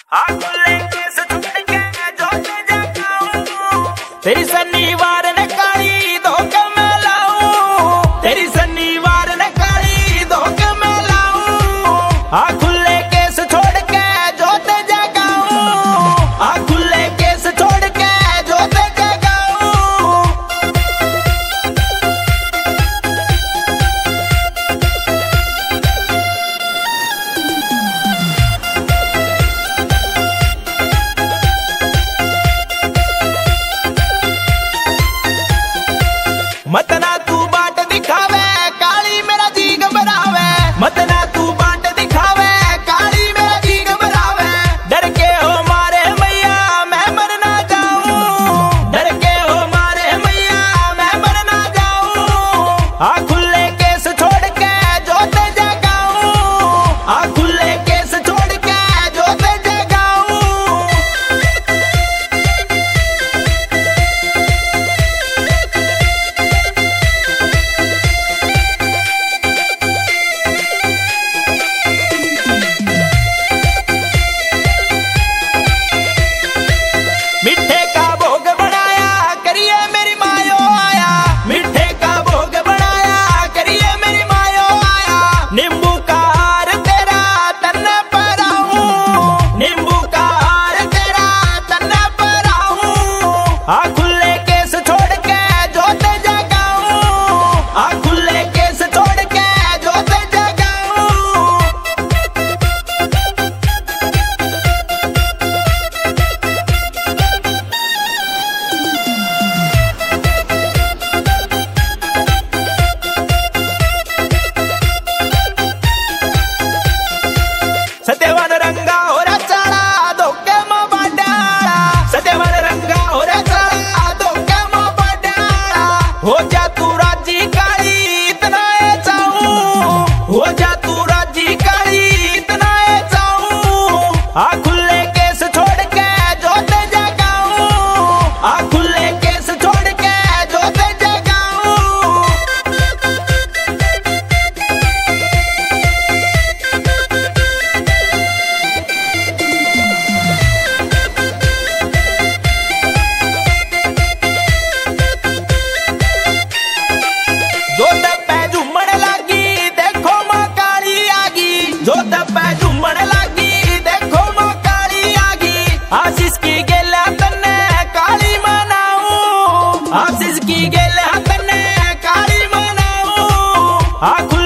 तेरी शनिवार न काली धोखे में लाऊं, तेरी शनिवार न काली धोखे में लाऊं। खुले केस छोड़ के जोते जगाऊं, खुले केस छोड़ के जोते जगाऊं। मत ना तू बाट दिखावे काली मेरा जी घबरावे, मत ना तू बाट दिखावे काली मेरा जी घबरावे। डर के हो मारे मैया मैं मर ना जाऊं, डर के हो मारे मैया मैं मर ना जाऊं। खुले केस छोड़ के जोते जगाऊं, खुले केस छोड़ के जोते जगाऊं। मिठे का भोग बनाया करिए मेरी मायो आया, मिठे का भोग बनाया करिए मेरी मायो आया। नींबू का हार तेरा तन्ना पर आऊं, नींबू का हार तेरा तन्ना पर आऊं। खुले केस छोड़ के जोते जगाऊं, खुले केस छोड़ के जोते जगाऊं। सत्यवान रंगा हो चाला धोखे में बाड्याला, सत्यवान रंगा हो चाला धोखे में बाड्याला। हो जा तू राजी काली इतना है चाहूं, हो जा तू राजी काली इतना है चाहूं। खुले केस छोड़ के जोते जगाऊं, खुले केस छोड़ के जोते जगाऊं। जो दब्बे झूमण लागी देखो मां काली आगी, जो दब्बे झूमण लागी देखो मां काली आगी। आशीष की गेला तन्ने काली मनाऊं, आशीष की गेला तन्ने काली मनाऊं।